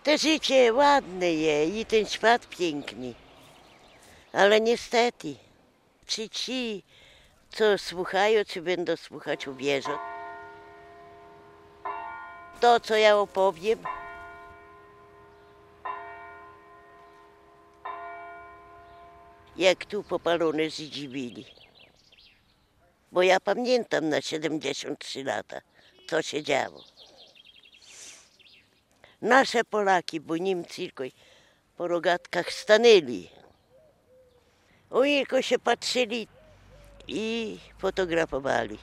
To życie ładne jest i ten świat piękny. Ale niestety, czy ci, co słuchają, czy będą słuchać, uwierzą? To, co ja opowiem, jak tu popalone Żydzi byli. Bo ja pamiętam na 73 lata, co się działo. Nasze Polaki, bo Niemcy tylko po rogatkach stanęli. Oni tylko się patrzyli i fotografowali.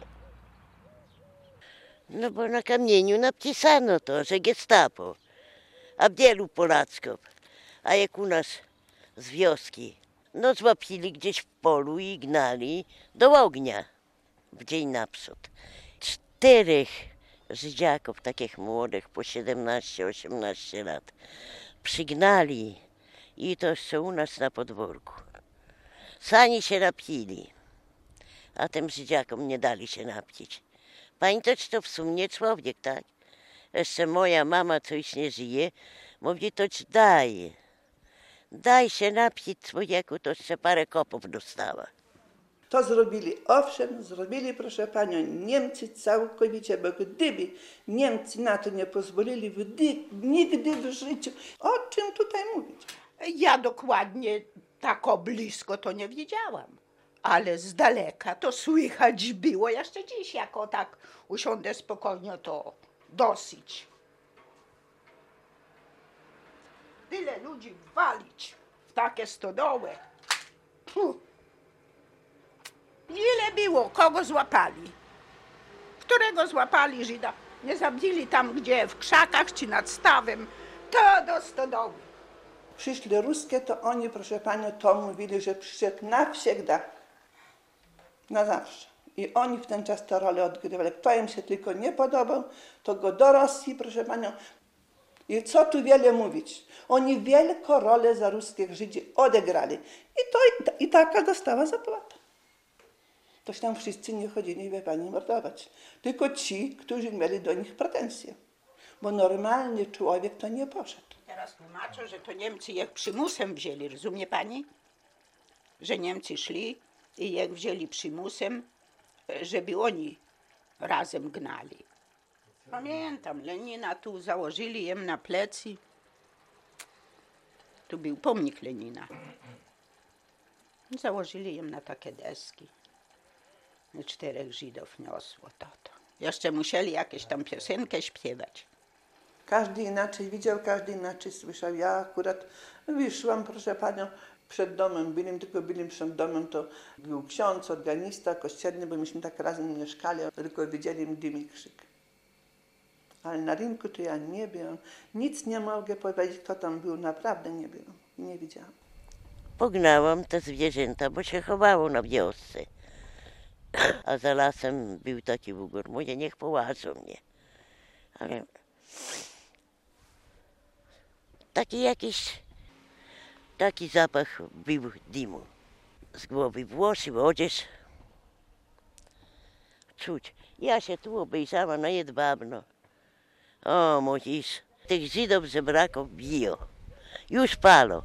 No bo na kamieniu napisano to, że Gestapo, a wielu Polaków, a jak u nas z wioski, no złapili gdzieś w polu i gnali do ognia w dzień naprzód. 4 Żydziaków, takich młodych, po 17-18 lat, przygnali i to jeszcze u nas na podwórku. Sani się napili, a tym Żydziakom nie dali się napić. Pamiętać, to w sumie człowiek, tak? Jeszcze moja mama, co już nie żyje, mówi, to ci daj się napić człowieku, to jeszcze parę kopów dostała. To zrobili, owszem, zrobili, proszę panią, Niemcy całkowicie, bo gdyby Niemcy na to nie pozwolili, nigdy w życiu, o czym tutaj mówić? Ja dokładnie tak o blisko to nie wiedziałam, ale z daleka to słychać było. Jeszcze dziś, jako tak usiądę spokojnie, to dosyć. Tyle ludzi walić w takie stodoły. Puh. Ile było? Kogo złapali? Którego złapali Żyda? Nie zabili tam gdzie? W krzakach czy nad stawem? To do stodoły. Przyszli ruskie, to oni, proszę panią, to mówili, że przyszedł nawsiegda, na zawsze. I oni w ten czas tę rolę odgrywali. Kto im się tylko nie podobał, to go do Rosji, proszę panią. I co tu wiele mówić? Oni wielką rolę za ruskich Żydzi odegrali. I taka dostała zapłata. Toś tam wszyscy nie chodzili, wie pani, mordować. Tylko ci, którzy mieli do nich pretensje. Bo normalny człowiek to nie poszedł. Teraz tłumaczę, że to Niemcy ich przymusem wzięli, rozumie pani? Że Niemcy szli i ich wzięli przymusem, żeby oni razem gnali. Pamiętam, Lenina tu założyli im na plecy. Tu był pomnik Lenina. Założyli im na takie deski. 4 Żydów niosło to. Jeszcze musieli jakieś tam piosenkę śpiewać. Każdy inaczej widział, każdy inaczej słyszał. Ja akurat wyszłam, proszę panią, przed domem byli przed domem, to był ksiądz, organista kościelny, bo myśmy tak razem mieszkali, tylko widzieli dym i krzyk. Ale na rynku to ja nie byłam. Nic nie mogę powiedzieć, kto tam był, naprawdę nie byłam i nie widziałam. Pognałam te zwierzęta, bo się chowało na wiosce. A za lasem był taki ugor. Mówię, niech połażą mnie. Ale taki zapach był dymu. Z głowy włosy, odzież. Czuć. Ja się tu obejrzałam na jedwabno. O, mówisz, tych Żydów żebraków biją. Już palą.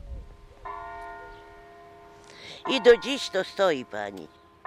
I do dziś to stoi pani.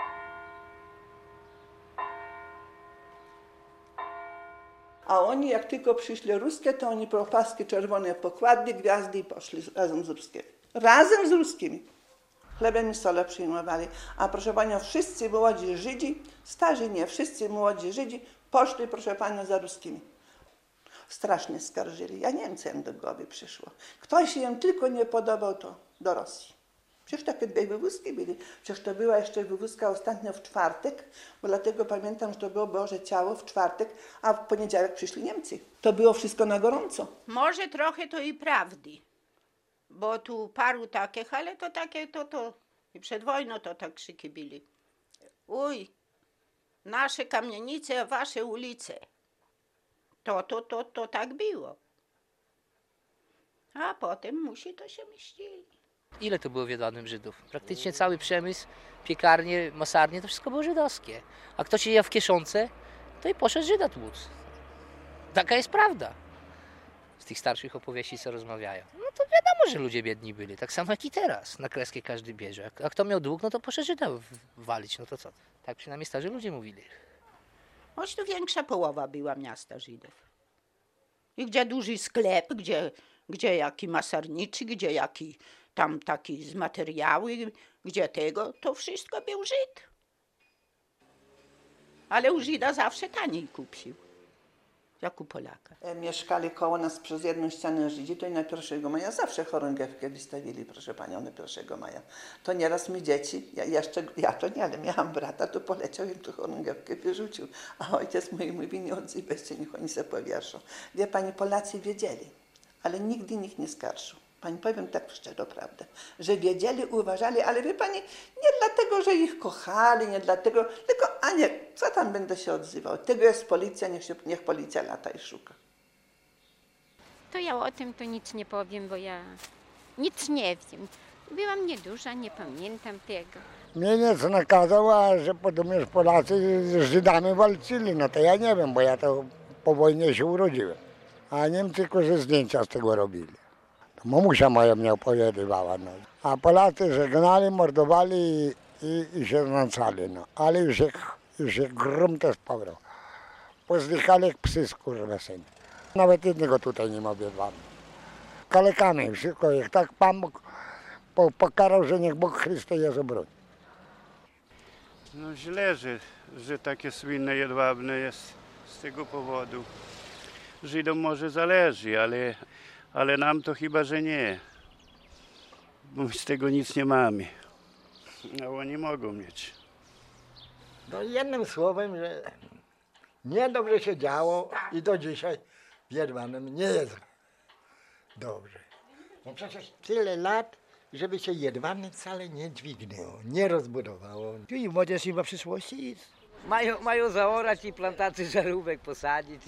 A oni, jak tylko przyszli ruskie, to oni paski czerwone pokładli, gwiazdy i poszli razem z ruskimi. Razem z ruskimi. Chlebem i solę przyjmowali. A proszę panią, wszyscy młodzi Żydzi, starzy nie, wszyscy młodzi Żydzi poszli, proszę panią, za ruskimi. Strasznie skarżyli. Ja Niemcem do głowy przyszło. Ktoś im tylko nie podobał, to do Rosji. Przecież takie 2 wywózki byli. Przecież to była jeszcze wywózka ostatnio w czwartek, bo dlatego pamiętam, że to było Boże Ciało w czwartek, a w poniedziałek przyszli Niemcy. To było wszystko na gorąco. Może trochę to i prawdy, bo tu paru takich, ale to takie, to i przed wojną to tak krzyki byli. Uj, nasze kamienice, a wasze ulice. To tak było. A potem musi to się mieścili. Ile to było w Jedwabnem Żydów? Praktycznie cały przemysł, piekarnie, masarnie, to wszystko było żydowskie. A kto się je w kieszonce, to i poszedł Żyda tłuc. Taka jest prawda. z tych starszych opowieści, co rozmawiają. No to wiadomo, że ludzie biedni byli, tak samo jak i teraz. Na kreskę każdy bierze. A kto miał dług, no to poszedł Żyda walić, no to co? Tak przynajmniej starzy ludzie mówili. Choć tu większa połowa była miasta Żydów. I gdzie duży sklep, gdzie jaki masarniczy, gdzie jaki tam taki z materiały, gdzie tego, to wszystko był Żyd. Ale u Żyda zawsze taniej kupił, jak u Polaka. Mieszkali koło nas przez jedną ścianę Żydzi, to i na 1 maja zawsze chorągiewkę wystawili, proszę panią, na 1 maja. To nieraz my dzieci, ja to nie, ale miałam brata, to poleciał i tu chorągiewkę wyrzucił. A ojciec mój mówi, nie odzywajcie, niech oni se powieszą. Wie pani, Polacy wiedzieli, ale nigdy nikt nie skarżył. Pani, powiem tak szczerze, prawdę, że wiedzieli, uważali, ale wie pani, nie dlatego, że ich kochali, nie dlatego, tylko, a nie, co tam będę się odzywał? Tego jest policja, niech policja lata i szuka. To ja o tym to nic nie powiem, bo ja nic nie wiem. Byłam nieduża, nie pamiętam tego. Mnie nic nakazał, a że potem już Polacy z Żydami walczyli, no to ja nie wiem, bo ja to po wojnie się urodziłem. A Niemcy tylko ze zdjęcia z tego robili. To mamusia moja mnie opowiadywała. No. A Polacy żegnali, mordowali i się znęcali. No. Ale już się grum też pobrał. Pozdychali jak psy skurwysyny. Nawet jednego tutaj nie ma wam. Kalekami wszystko, jak tak Pan Bóg pokarał, że niech Bóg Chryste je zabroni. No źle, że takie słynne jedwabne jest z tego powodu. Żydom może zależy, ale nam to chyba, że nie. Bo my z tego nic nie mamy. A oni mogą mieć. No jednym słowem, że niedobrze się działo i do dzisiaj w Jedwabnem nie jest dobrze. No przecież tyle lat, żeby się Jedwabne wcale nie dźwignęło, nie rozbudowało. I młodzież nie ma przyszłości. Mają zaorać i plantacje żarówek posadzić.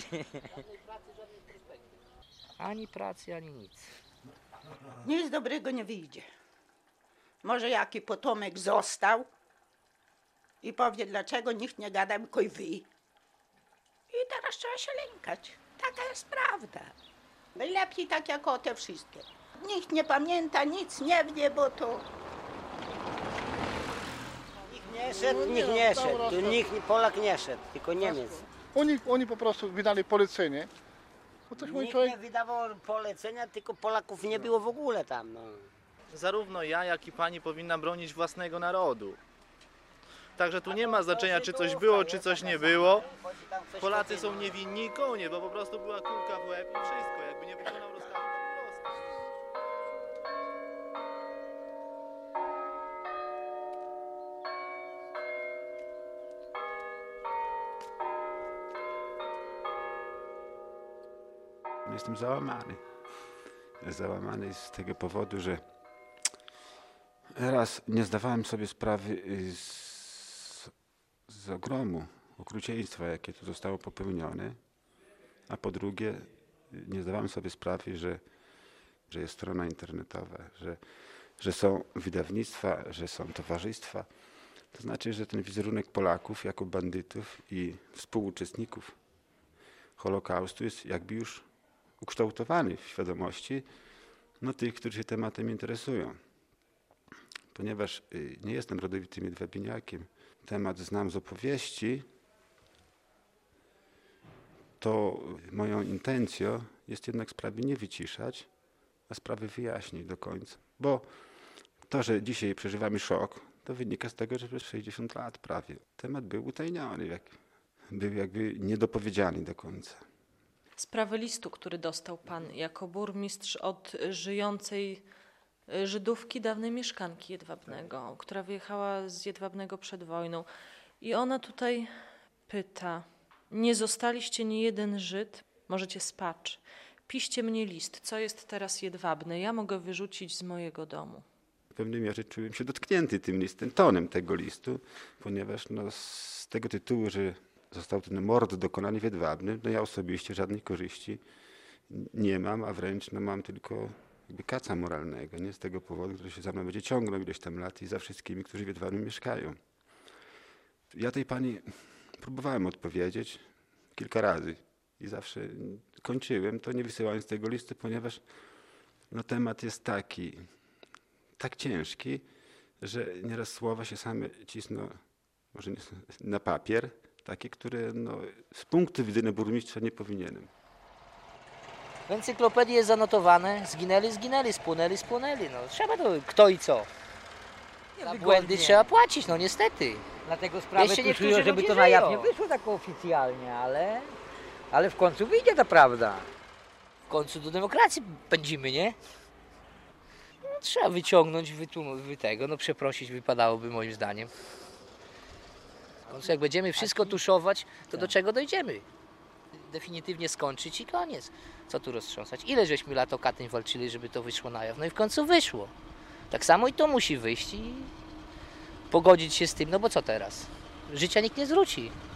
Ani pracy, ani nic. Nic dobrego nie wyjdzie. Może jaki potomek został i powie, dlaczego nikt nie gada, tylko i wy. I teraz trzeba się lękać. Taka jest prawda. Najlepiej tak jak o te wszystkie. Nikt nie pamięta, nic nie wie, bo to... Nikt nie szedł. Tu nikt, Polak nie szedł, tylko Niemiec. Oni po prostu wydali polecenie. Nikt nie wydawał polecenia, tylko Polaków nie było w ogóle tam. No. Zarówno ja, jak i pani powinna bronić własnego narodu. Także tu nie ma znaczenia, czy coś było, czy coś nie było. Polacy są niewinni i konie, bo po prostu była kulka w łeb i wszystko. Jakby nie wykonał rozkazu, to rozkaz. Jestem załamany. Załamany z tego powodu, że raz nie zdawałem sobie sprawy z ogromu okrucieństwa, jakie tu zostało popełnione, a po drugie nie zdawałem sobie sprawy, że jest strona internetowa, że są wydawnictwa, że są towarzystwa. To znaczy, że ten wizerunek Polaków jako bandytów i współuczestników Holokaustu jest jakby już ukształtowany w świadomości tych, którzy się tematem interesują. Ponieważ nie jestem rodowitym jedwabniakiem, temat znam z opowieści, to moją intencją jest jednak sprawy nie wyciszać, a sprawy wyjaśnić do końca. Bo to, że dzisiaj przeżywamy szok, to wynika z tego, że przez 60 lat prawie temat był utajniony, był jakby niedopowiedziany do końca. Sprawę listu, który dostał pan jako burmistrz od żyjącej Żydówki, dawnej mieszkanki Jedwabnego, która wyjechała z Jedwabnego przed wojną. I ona tutaj pyta: nie zostaliście ni jeden Żyd, możecie spać. Piszcie mnie list, co jest teraz Jedwabne, ja mogę wyrzucić z mojego domu. W pewnej mierze czułem się dotknięty tym listem, tonem tego listu, ponieważ z tego tytułu, że został ten mord dokonany w Jedwabnym, ja osobiście żadnej korzyści nie mam, a wręcz mam tylko jakby kaca moralnego, nie z tego powodu, który się za mną będzie ciągnął ileś tam lat i za wszystkimi, którzy w Jedwabnym mieszkają. Ja tej pani próbowałem odpowiedzieć kilka razy. i zawsze kończyłem to nie wysyłając tego listu, ponieważ no, temat jest tak ciężki, że nieraz słowa się same cisną może nie, na papier, takie, które no, z punktu widzenia burmistrza nie powinienem. W encyklopedii jest zanotowane, zginęli, spłonęli. No, trzeba to kto i co. Za błędy trzeba płacić, no niestety. Dlatego sprawy Jeszcze puszują, niektórzy żeby ludzie to na jaw żyją. nie wyszło tak oficjalnie, ale w końcu wyjdzie ta prawda. W końcu do demokracji pędzimy, nie? No, trzeba wyciągnąć, przeprosić wypadałoby moim zdaniem. W końcu jak będziemy wszystko tuszować, to do czego dojdziemy? Definitywnie skończyć i koniec. Co tu roztrząsać? Ile żeśmy lat o Katyń walczyli, żeby to wyszło na jaw? No i w końcu wyszło. Tak samo i to musi wyjść i pogodzić się z tym, no bo co teraz? Życia nikt nie zwróci.